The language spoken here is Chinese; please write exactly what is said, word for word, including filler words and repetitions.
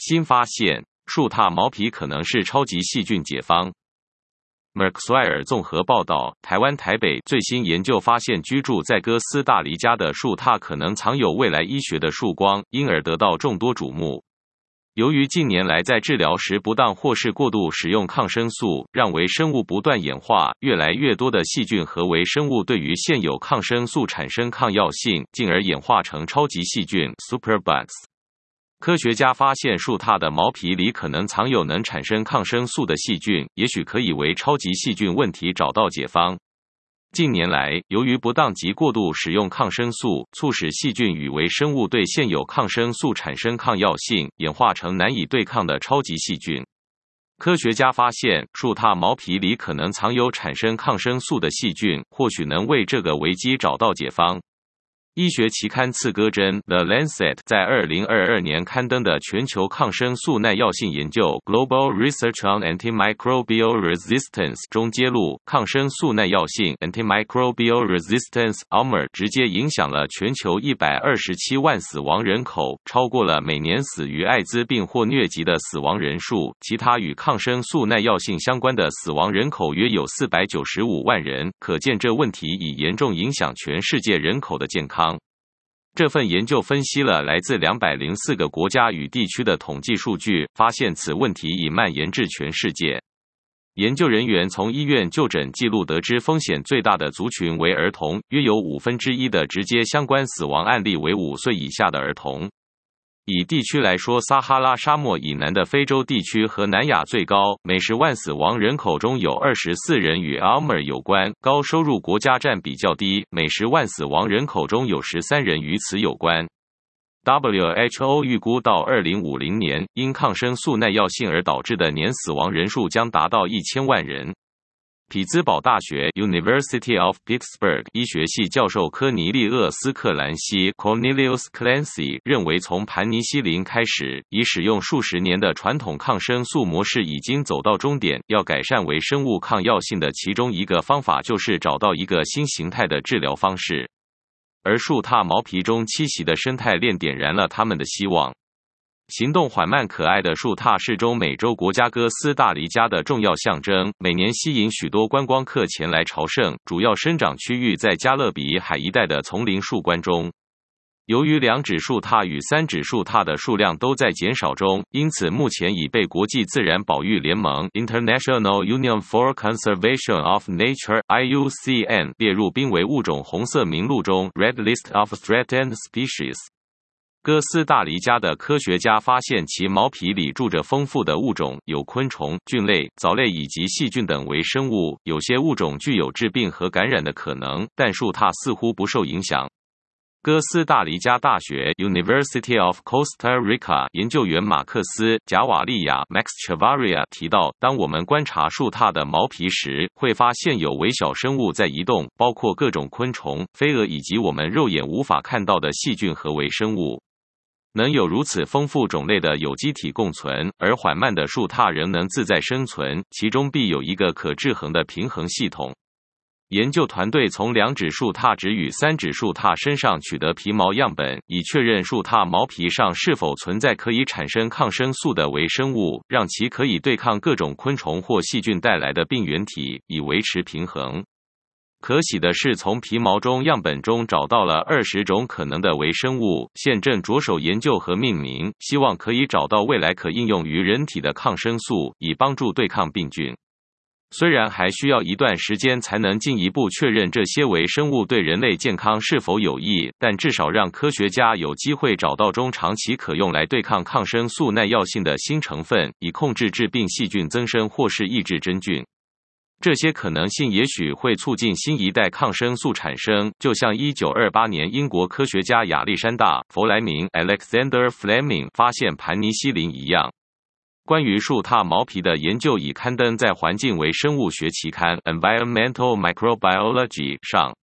新发现，树踏毛皮可能是超级细菌解方。麦克斯韦尔综合报道，台湾台北最新研究发现，居住在哥斯达黎加的树踏可能藏有未来医学的曙光，因而得到众多瞩目。由于近年来在治疗时不当或是过度使用抗生素，让微生物不断演化，越来越多的细菌和微生物对于现有抗生素产生抗药性，进而演化成超级细菌 superbugs。科学家发现树踏的毛皮里可能藏有能产生抗生素的细菌，也许可以为超级细菌问题找到解方。近年来，由于不当及过度使用抗生素，促使细菌与微生物对现有抗生素产生抗药性，演化成难以对抗的超级细菌。科学家发现，树踏毛皮里可能藏有产生抗生素的细菌，或许能为这个危机找到解方。医学期刊刺胳针 The Lancet 在二零二二年刊登的全球抗生素耐药性研究 Global Research on Antimicrobial Resistance 中揭露，抗生素耐药性 Antimicrobial Resistance A M R 直接影响了全球一百二十七万死亡人口，超过了每年死于艾滋病或疟疾的死亡人数。其他与抗生素耐药性相关的死亡人口约有四百九十五万人，可见这问题已严重影响全世界人口的健康。这份研究分析了来自两百零四个国家与地区的统计数据，发现此问题已蔓延至全世界。研究人员从医院就诊记录得知，风险最大的族群为儿童，约有五分之一的直接相关死亡案例为五岁以下的儿童。以地区来说，撒哈拉沙漠以南的非洲地区和南亚最高，每十万死亡人口中有二十四人与 A M R 有关，高收入国家占比较低，每十万死亡人口中有十三人与此有关。W H O 预估到二零五零年，因抗生素耐药性而导致的年死亡人数将达到一千万人。匹兹堡大学 University of Pittsburgh 医学系教授科尼利厄斯克兰西 Cornelius Clancy 认为，从盘尼西林开始，已使用数十年的传统抗生素模式已经走到终点。要改善微生物抗药性的其中一个方法就是找到一个新形态的治疗方式，而树踏毛皮中栖息的生态链点燃了他们的希望。行动缓慢可爱的树踏是中美洲国家哥斯达黎加的重要象征，每年吸引许多观光客前来朝圣。主要生长区域在加勒比海一带的丛林树冠中。由于两指树踏与三指树踏的数量都在减少中，因此目前已被国际自然保育联盟 International Union for Conservation of Nature I U C N 列入濒危物种红色名录中 Red List of Threatened Species。哥斯达黎加的科学家发现，其毛皮里住着丰富的物种，有昆虫、菌类、藻类以及细菌等微生物。有些物种具有致病和感染的可能，但树踏似乎不受影响。哥斯达黎加大学 University of Costa Rica 研究员马克思·贾瓦利亚 Max Chavarria 提到，当我们观察树踏的毛皮时，会发现有微小生物在移动，包括各种昆虫、飞蛾以及我们肉眼无法看到的细菌和微生物。能有如此丰富种类的有机体共存，而缓慢的树踏仍能自在生存，其中必有一个可制衡的平衡系统。研究团队从两指树踏指与三指树踏身上取得皮毛样本，以确认树踏毛皮上是否存在可以产生抗生素的微生物，让其可以对抗各种昆虫或细菌带来的病原体，以维持平衡。可喜的是，从皮毛中样本中找到了二十种可能的微生物，现正着手研究和命名，希望可以找到未来可应用于人体的抗生素，以帮助对抗病菌。虽然还需要一段时间才能进一步确认这些微生物对人类健康是否有益，但至少让科学家有机会找到中长期可用来对抗抗生素耐药性的新成分，以控制致病细菌增生或是抑制真菌。这些可能性也许会促进新一代抗生素产生，就像一九二八年英国科学家亚历山大·弗莱明 Alexander Fleming 发现盘尼西林一样。关于树踏毛皮的研究已刊登在环境微生物学期刊 Environmental Microbiology 上。